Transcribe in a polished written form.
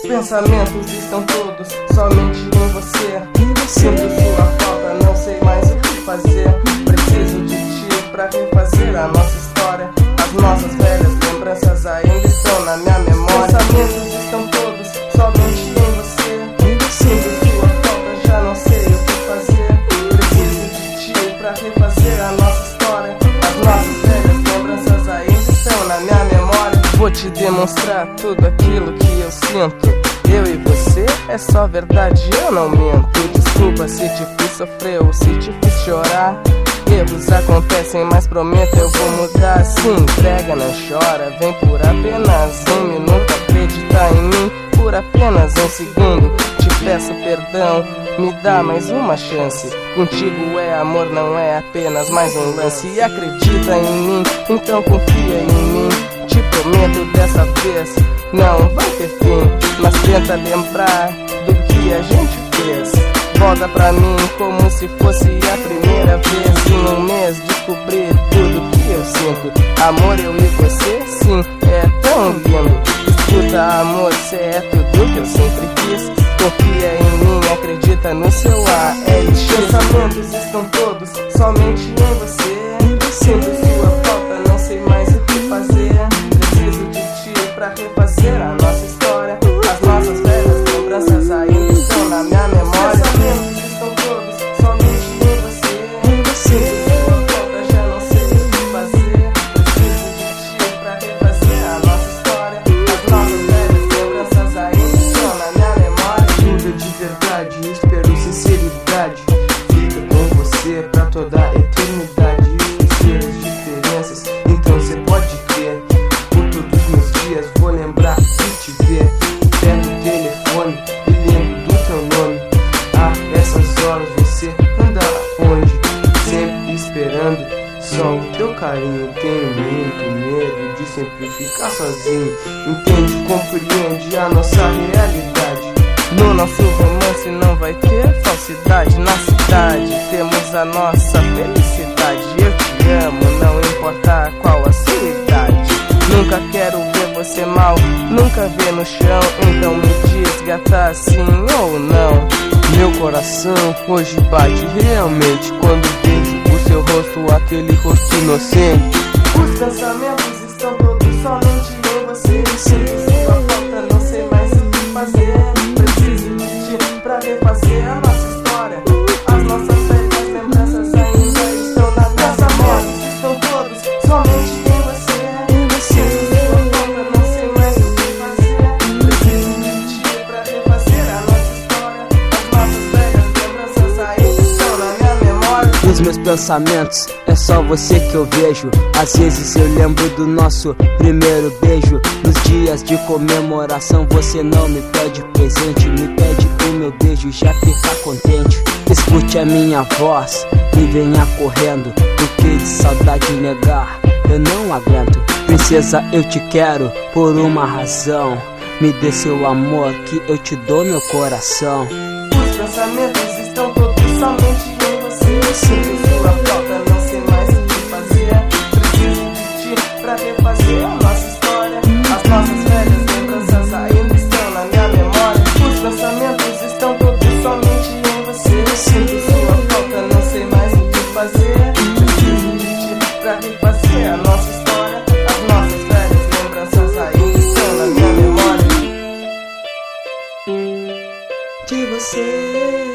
pensamentos estão todos somente em você. Sinto sua falta, não sei mais o que fazer. Preciso de ti pra refazer a nossa história. As nossas velhas lembranças ainda estão na minha memória. Pensamentos estão todos somente em você. Sinto sua falta, já não sei o que fazer. Preciso de ti pra refazer a nossa história. As nossas velhas lembranças ainda estão na minha memória. Vou te demonstrar tudo aquilo que eu sinto. Eu e você é só verdade, eu não minto. Desculpa se te fiz sofrer ou se te fiz chorar. Erros acontecem, mas prometo eu vou mudar. Se entrega, não chora, vem por apenas 1 minuto. Acredita em mim por apenas 1 segundo. Te peço perdão, me dá mais uma chance. Contigo é amor, não é apenas mais um lance. E acredita em mim, então confia em mim. Te prometo dessa vez, não vai ter fim. Mas tenta lembrar do que a gente fez. Volta pra mim como se fosse a primeira vez. Em 1 mês descobri tudo que eu sinto. Amor, eu e você, sim, é tão lindo. Escuta, amor, cê é tudo que eu sempre quis. Confia em mim, acredita no seu ALX. Pensamentos estão todos somente em você. Sinto sua falta, não sei mais o que fazer. Preciso de ti pra refazer a nossa história. As nossas velhas lembranças ainda estão na minha memória. Pensamentos estão todos somente em você. Sinto sua falta, já não sei o que fazer. Preciso de ti pra refazer a nossa história. As nossas velhas lembranças ainda estão na minha memória. Tudo de verdade, espero sinceridade. Fica com você pra toda a eternidade. Esquecer as diferenças, então cê pode crer. Por todos meus dias vou lembrar de te ver. Pego o telefone e lembro do teu nome. Ah, essas horas você anda onde? Sempre esperando só o teu carinho. Tenho muito medo de sempre ficar sozinho. Entende, compreende a nossa realidade. No nosso romance não vai ter falsidade. Na cidade temos a nossa felicidade. Eu te amo, não importa qual a sua idade. Nunca quero ver você mal, nunca ver no chão. Então me diz, gata, sim ou não. Meu coração hoje bate realmente quando vejo o seu rosto, aquele rosto inocente. Os pensamentos estão todos somente em você. Sinto sua falta, não sei mais o que fazer. Preciso de ti pra refazer a nossa história. As nossas velhas lembranças ainda estão na minha memória. Estão todos somente em você. Sinto sua falta, não sei mais o que fazer. Preciso de ti pra refazer a nossa história. As nossas velhas lembranças ainda estão na minha memória. Os meus pensamentos é só você que eu vejo. Às vezes eu lembro do nosso primeiro beijo. Nos dias de comemoração você não me pede presente, me pede o meu beijo e já fica contente. Escute a minha voz e venha correndo, porque de saudade negar eu não aguento. Princesa, eu te quero por uma razão. Me dê seu amor que eu te dou meu coração. Os pensamentos estão todos somente em você. Sinto sua falta, não sei mais o que fazer. Preciso de ti pra refazer a nossa história. As nossas velhas lembranças ainda estão na minha memória. Os pensamentos estão todos somente em você. Sinto sua falta, não sei mais o que fazer. Preciso de ti pra refazer a nossa história. As nossas velhas lembranças ainda estão na minha memória. De você.